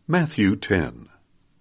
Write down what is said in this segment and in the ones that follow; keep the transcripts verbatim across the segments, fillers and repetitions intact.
Matthew ten.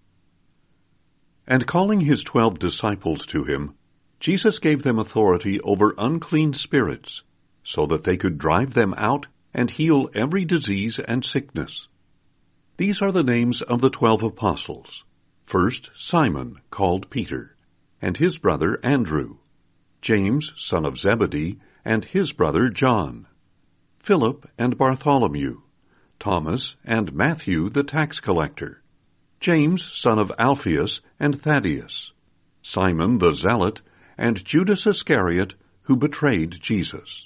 And calling his twelve disciples to him, Jesus gave them authority over unclean spirits, so that they could drive them out and heal every disease and sickness. These are the names of the twelve apostles. First, Simon, called Peter, and his brother Andrew, James, son of Zebedee, and his brother John, Philip and Bartholomew, Thomas and Matthew the tax collector, James, son of Alphaeus, and Thaddeus, Simon the zealot, and Judas Iscariot, who betrayed Jesus.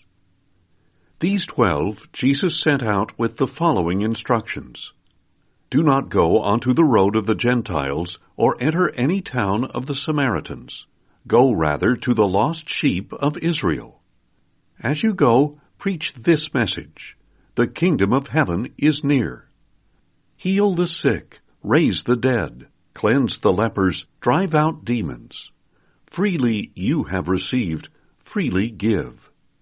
These twelve Jesus sent out with the following instructions. Do not go onto the road of the Gentiles, or enter any town of the Samaritans. Go rather to the lost sheep of Israel. As you go, preach this message: the kingdom of heaven is near. Heal the sick, raise the dead, cleanse the lepers, drive out demons. Freely you have received, freely give.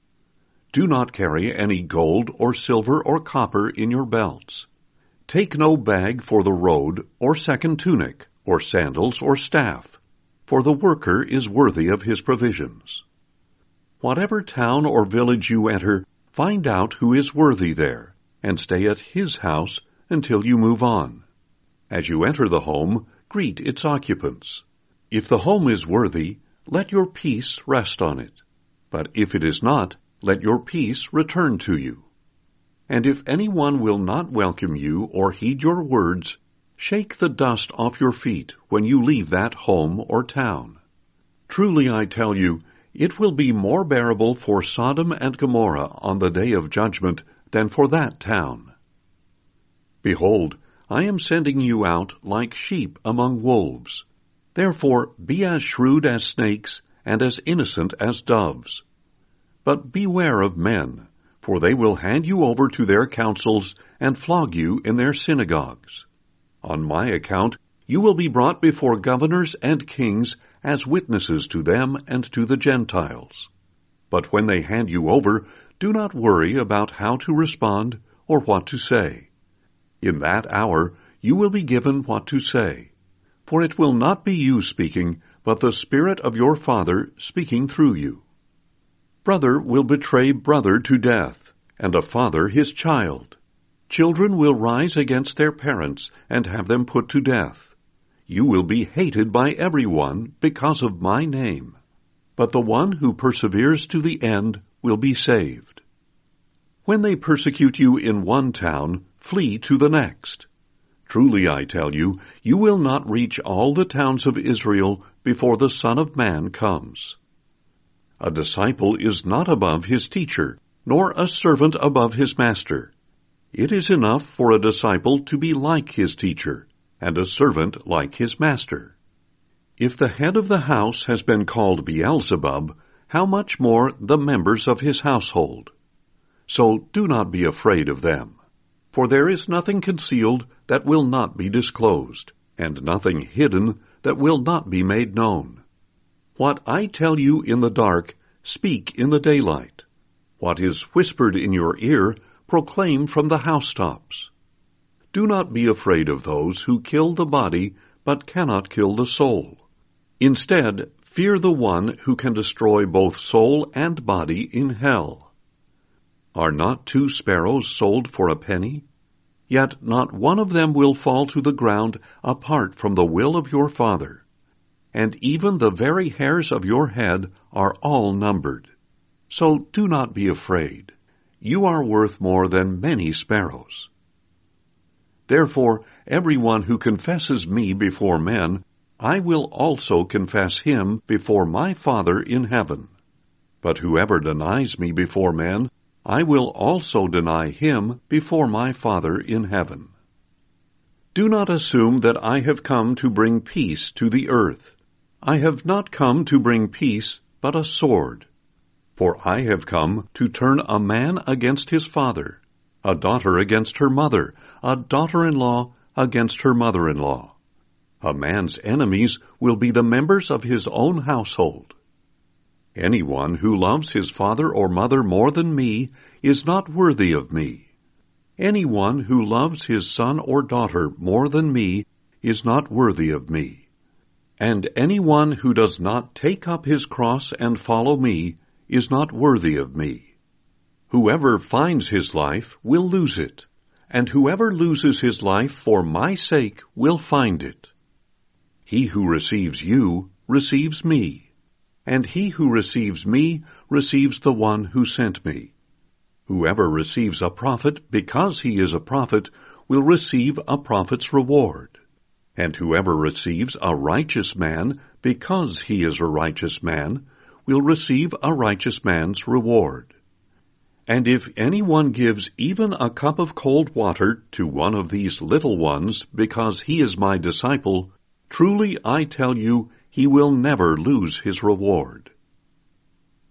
Do not carry any gold or silver or copper in your belts. Take no bag for the road, or second tunic, or sandals, or staff, for the worker is worthy of his provisions. Whatever town or village you enter, find out who is worthy there, and stay at his house until you move on. As you enter the home, greet its occupants. If the home is worthy, let your peace rest on it. But if it is not, let your peace return to you. And if anyone will not welcome you or heed your words, shake the dust off your feet when you leave that home or town. Truly I tell you, it will be more bearable for Sodom and Gomorrah on the day of judgment than for that town. Behold, I am sending you out like sheep among wolves. Therefore be as shrewd as snakes and as innocent as doves. But beware of men, for they will hand you over to their councils and flog you in their synagogues. On my account you will be brought before governors and kings as witnesses to them and to the Gentiles. But when they hand you over, do not worry about how to respond or what to say. In that hour you will be given what to say, for it will not be you speaking, but the Spirit of your Father speaking through you. Brother will betray brother to death, and a father his child. Children will rise against their parents and have them put to death. You will be hated by everyone because of my name, but the one who perseveres to the end will be saved. When they persecute you in one town, flee to the next. Truly I tell you, you will not reach all the towns of Israel before the Son of Man comes. A disciple is not above his teacher, nor a servant above his master. It is enough for a disciple to be like his teacher, and a servant like his master. If the head of the house has been called Beelzebub, how much more the members of his household? So do not be afraid of them. For there is nothing concealed that will not be disclosed, and nothing hidden that will not be made known. What I tell you in the dark, speak in the daylight. What is whispered in your ear, proclaim from the housetops. Do not be afraid of those who kill the body, but cannot kill the soul. Instead, fear the one who can destroy both soul and body in hell. Are not two sparrows sold for a penny? Yet not one of them will fall to the ground apart from the will of your Father. And even the very hairs of your head are all numbered. So do not be afraid. You are worth more than many sparrows. Therefore, everyone who confesses me before men, I will also confess him before my Father in heaven. But whoever denies me before men, I will also deny him before my Father in heaven. Do not assume that I have come to bring peace to the earth. I have not come to bring peace, but a sword. For I have come to turn a man against his father, a daughter against her mother, a daughter-in-law against her mother-in-law. A man's enemies will be the members of his own household. Anyone who loves his father or mother more than me is not worthy of me. Anyone who loves his son or daughter more than me is not worthy of me. And anyone who does not take up his cross and follow me is not worthy of me. Whoever finds his life will lose it, and whoever loses his life for my sake will find it. He who receives you receives me, and he who receives me receives the one who sent me. Whoever receives a prophet because he is a prophet will receive a prophet's reward, and whoever receives a righteous man because he is a righteous man will receive a righteous man's reward. And if anyone gives even a cup of cold water to one of these little ones because he is my disciple, truly I tell you, he will never lose his reward.